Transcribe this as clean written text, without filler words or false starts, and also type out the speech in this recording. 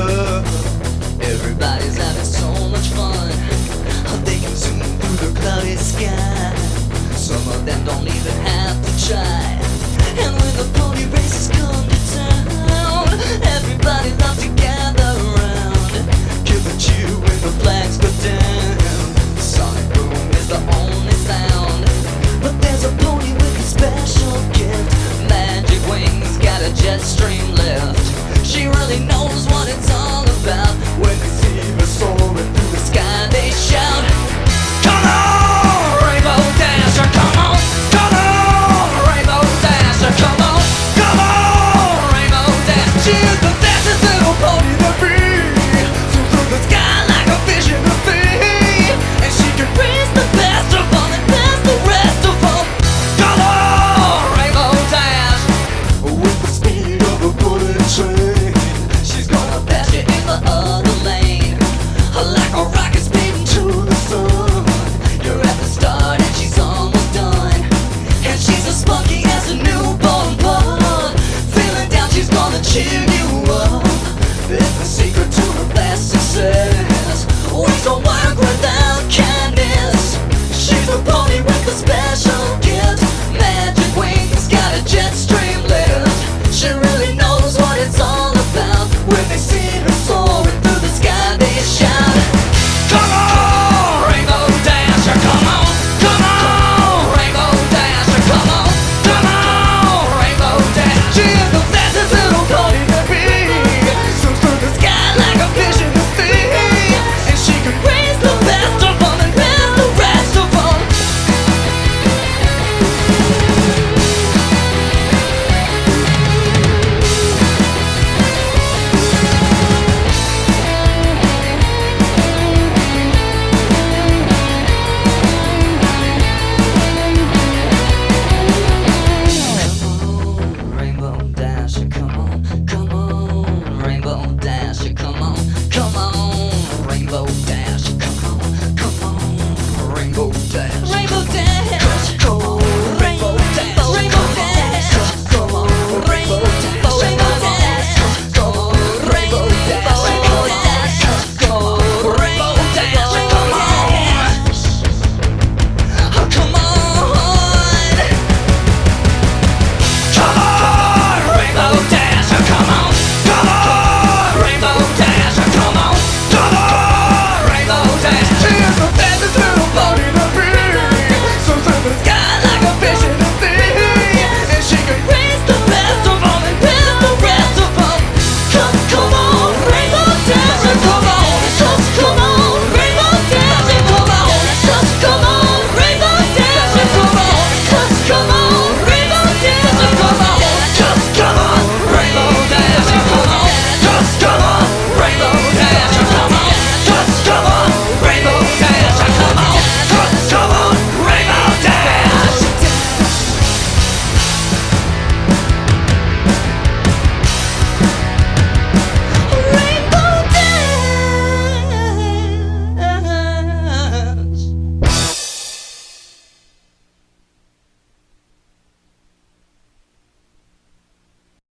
love. Everybody's having so much fun. They can zoom through the cloudy sky. Some of them don't even have to try. And when the pony races come to town, everybody loves to gather around. Give a cheer when the flags go down. The sonic boom is the only sound. But there's a pony with a special gift. Magic wings, got a jet stream lift. She really knows what it's all about. When they see her soaring through the sky, they shout, "Come on, Rainbow Dasher, come on! Come on, Rainbow Dasher, come on! Come on, Rainbow Dasher!" She's the fastest little pony to be. Zooms through the sky like a fish in the sea. And she can race the best of all and pass the rest of them. Come on, Rainbow Dash! With the speed of a bullet train, she's gonna pass you in the other lane. Like a rocket speeding to the sun. You're at the start and she's almost done. And she's as spunky as a newborn bud. Feeling down, she's gonna cheer you up. It's the secret to her fast success. Waste don't work with that.